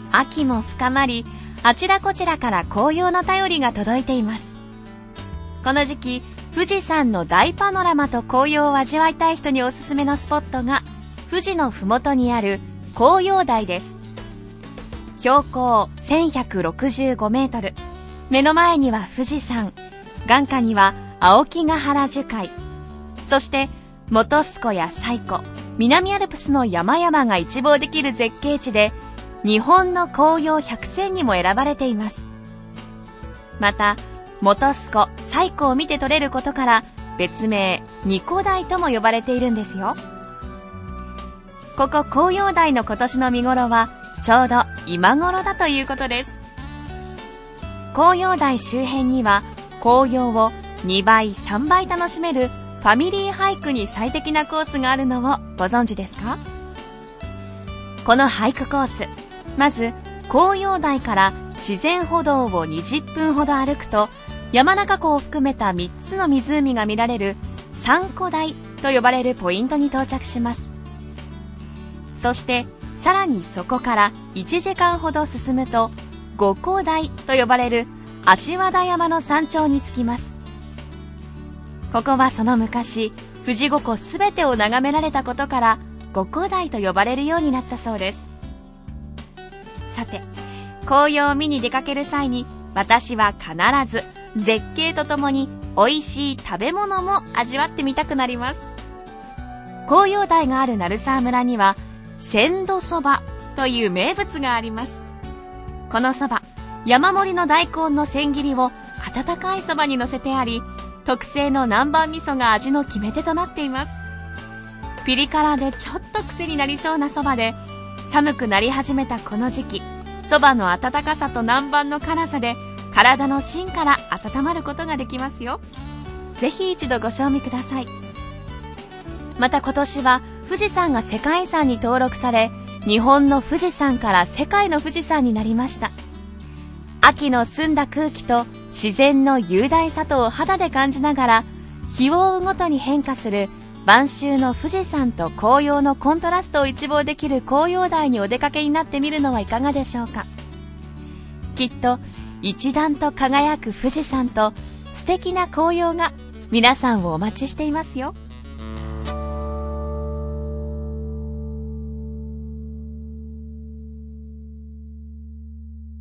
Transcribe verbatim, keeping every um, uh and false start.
秋も深まり、あちらこちらから紅葉の便りが届いています。この時期、富士山の大パノラマと紅葉を味わいたい人におすすめのスポットが、富士のふもとにある紅葉台です。標高せんひゃくろくじゅうごメートル、目の前には富士山、眼下には青木ヶ原樹海、そして本栖湖や西湖、南アルプスの山々が一望できる絶景地で、日本の紅葉百選にも選ばれています。また、本栖湖、西湖を見て取れることから、別名二湖台とも呼ばれているんですよ。ここ紅葉台の今年の見頃は、ちょうど今頃だということです。紅葉台周辺には、紅葉をにばい、さんばい楽しめるファミリーハイクに最適なコースがあるのをご存知ですか？このハイクコース、まず紅葉台から自然歩道をにじゅっぷんほど歩くと、山中湖を含めたみっつの湖が見られる三湖台と呼ばれるポイントに到着します。そしてさらにそこからいちじかんほど進むと、五湖台と呼ばれる足和田山の山頂に着きます。ここはその昔、富士五湖すべてを眺められたことから、五湖台と呼ばれるようになったそうです。さて、紅葉を見に出かける際に、私は必ず絶景とともに美味しい食べ物も味わってみたくなります。紅葉台がある鳴沢村には、鮮度そばという名物があります。このそば、山盛りの大根の千切りを温かいそばに乗せてあり、特製の南蛮味噌が味の決め手となっています。ピリ辛でちょっと癖になりそうなそばで、寒くなり始めたこの時期、そばの温かさと南蛮の辛さで体の芯から温まることができますよ。ぜひ一度ご賞味ください。また今年は富士山が世界遺産に登録され、日本の富士山から世界の富士山になりました。秋の澄んだ空気と自然の雄大さとを肌で感じながら、日を追うごとに変化する晩秋の富士山と紅葉のコントラストを一望できる紅葉台にお出かけになってみるのはいかがでしょうか。きっと一段と輝く富士山と素敵な紅葉が皆さんをお待ちしていますよ。